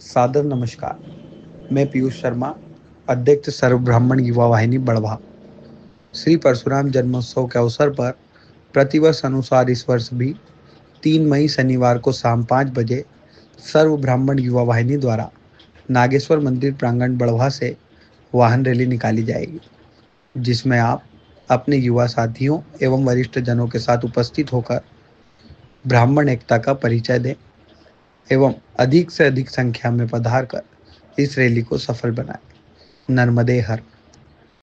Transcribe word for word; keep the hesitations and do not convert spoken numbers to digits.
सादर नमस्कार। मैं पीयूष शर्मा, अध्यक्ष सर्व ब्राह्मण युवा वाहिनी बड़वा। श्री परशुराम जन्मोत्सव के अवसर पर प्रतिवर्ष अनुसार इस वर्ष भी तीन मई शनिवार को शाम पाँच बजे सर्व ब्राह्मण युवा वाहिनी द्वारा नागेश्वर मंदिर प्रांगण बड़वा से वाहन रैली निकाली जाएगी, जिसमें आप अपने युवा साथियों एवं वरिष्ठ जनों के साथ उपस्थित होकर ब्राह्मण एकता का परिचय दें एवं अधिक से अधिक संख्या में पधार कर इस रैली को सफल बनाएं। नर्मदे हर।